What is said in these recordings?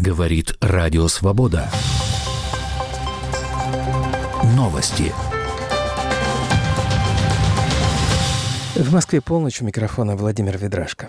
Говорит Радио Свобода. Новости. В Москве полночь, у микрофона Владимир Ведрашко.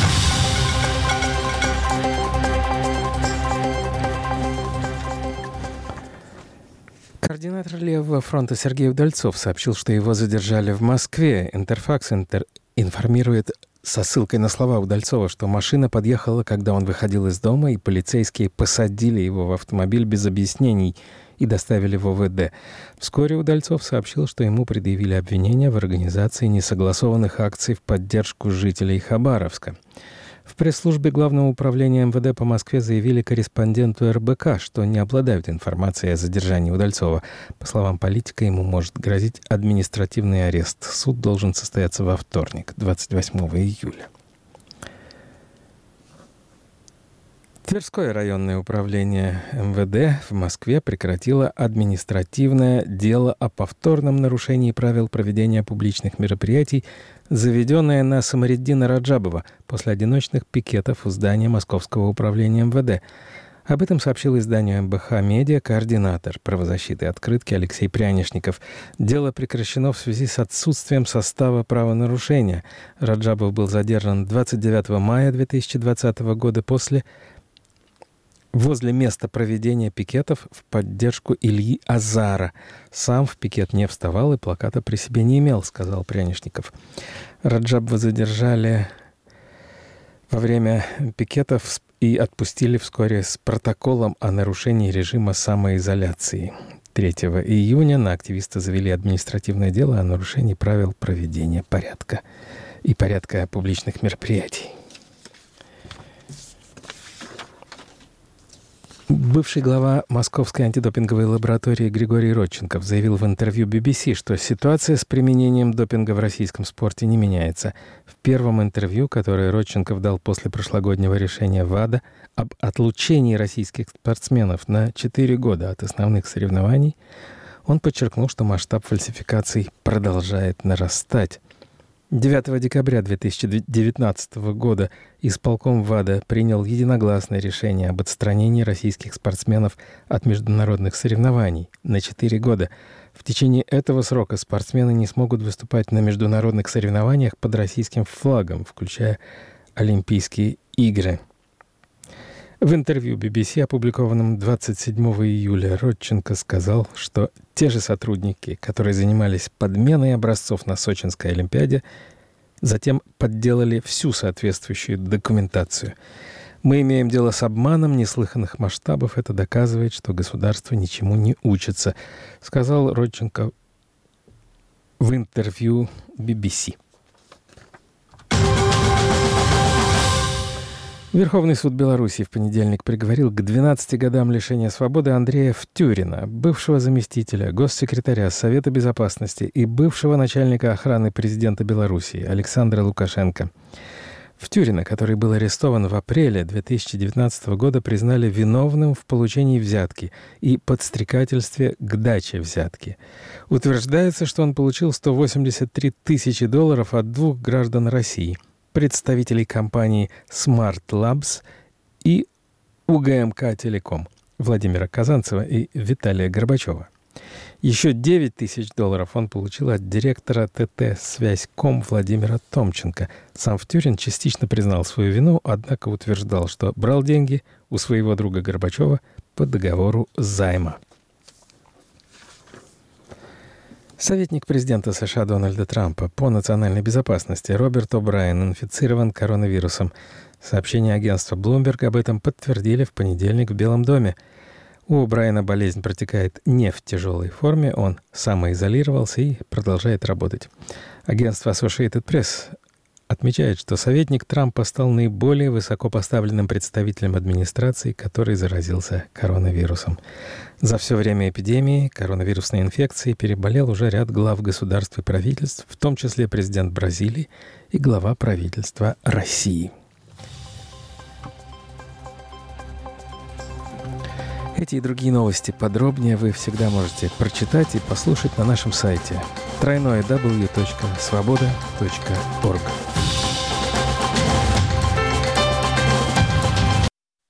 Координатор Левого фронта Сергей Удальцов сообщил, что его задержали в Москве. Интерфакс информирует со ссылкой на слова Удальцова, что машина подъехала, когда он выходил из дома, и полицейские посадили его в автомобиль без объяснений и доставили в ОВД. Вскоре Удальцов сообщил, что ему предъявили обвинения в организации несогласованных акций в поддержку жителей Хабаровска. В пресс-службе Главного управления МВД по Москве заявили корреспонденту РБК, что не обладают информацией о задержании Удальцова. По словам политика, ему может грозить административный арест. Суд должен состояться во вторник, 28 июля. Тверское районное управление МВД в Москве прекратило административное дело о повторном нарушении правил проведения публичных мероприятий, заведенное на Самариддина Раджабова после одиночных пикетов у здания Московского управления МВД. Об этом сообщил изданию МБХ «Медиа» координатор правозащиты «Открытки» Алексей Прянишников. Дело прекращено в связи с отсутствием состава правонарушения. Раджабов был задержан 29 мая 2020 года возле места проведения пикетов в поддержку Ильи Азара. Сам в пикет не вставал и плаката при себе не имел, сказал Прянишников. Раджабова задержали во время пикетов и отпустили вскоре с протоколом о нарушении режима самоизоляции. 3 июня на активиста завели административное дело о нарушении правил проведения порядка публичных мероприятий. Бывший глава Московской антидопинговой лаборатории Григорий Родченков заявил в интервью BBC, что ситуация с применением допинга в российском спорте не меняется. В первом интервью, которое Родченков дал после прошлогоднего решения ВАДА об отлучении российских спортсменов на 4 года от основных соревнований, он подчеркнул, что масштаб фальсификаций продолжает нарастать. 9 декабря 2019 года исполком ВАДА принял единогласное решение об отстранении российских спортсменов от международных соревнований на 4 года. В течение этого срока спортсмены не смогут выступать на международных соревнованиях под российским флагом, включая Олимпийские игры. В интервью BBC, опубликованном 27 июля, Родченко сказал, что те же сотрудники, которые занимались подменой образцов на Сочинской Олимпиаде, затем подделали всю соответствующую документацию. «Мы имеем дело с обманом неслыханных масштабов. Это доказывает, что государство ничему не учится», сказал Родченко в интервью BBC. Верховный суд Беларуси в понедельник приговорил к 12 годам лишения свободы Андрея Втюрина, бывшего заместителя госсекретаря Совета Безопасности и бывшего начальника охраны президента Беларуси Александра Лукашенко. Втюрина, который был арестован в апреле 2019 года, признали виновным в получении взятки и подстрекательстве к даче взятки. Утверждается, что он получил $183 тысячи от 2 граждан России – представителей компании Smart Labs и УГМК Телеком Владимира Казанцева и Виталия Горбачева. Еще $9 тысяч он получил от директора ТТ «Связьком» Владимира Томченко. Сам Втюрин частично признал свою вину, однако утверждал, что брал деньги у своего друга Горбачева по договору займа. Советник президента США Дональда Трампа по национальной безопасности Роберт О'Брайен инфицирован коронавирусом. Сообщения агентства Bloomberg об этом подтвердили в понедельник в Белом доме. У О'Брайена болезнь протекает не в тяжелой форме, он самоизолировался и продолжает работать. Агентство Associated Press отмечает, что советник Трампа стал наиболее высокопоставленным представителем администрации, который заразился коронавирусом. За все время эпидемии коронавирусной инфекцией переболел уже ряд глав государств и правительств, в том числе президент Бразилии и глава правительства России. Эти и другие новости подробнее вы всегда можете прочитать и послушать на нашем сайте www.svoboda.org.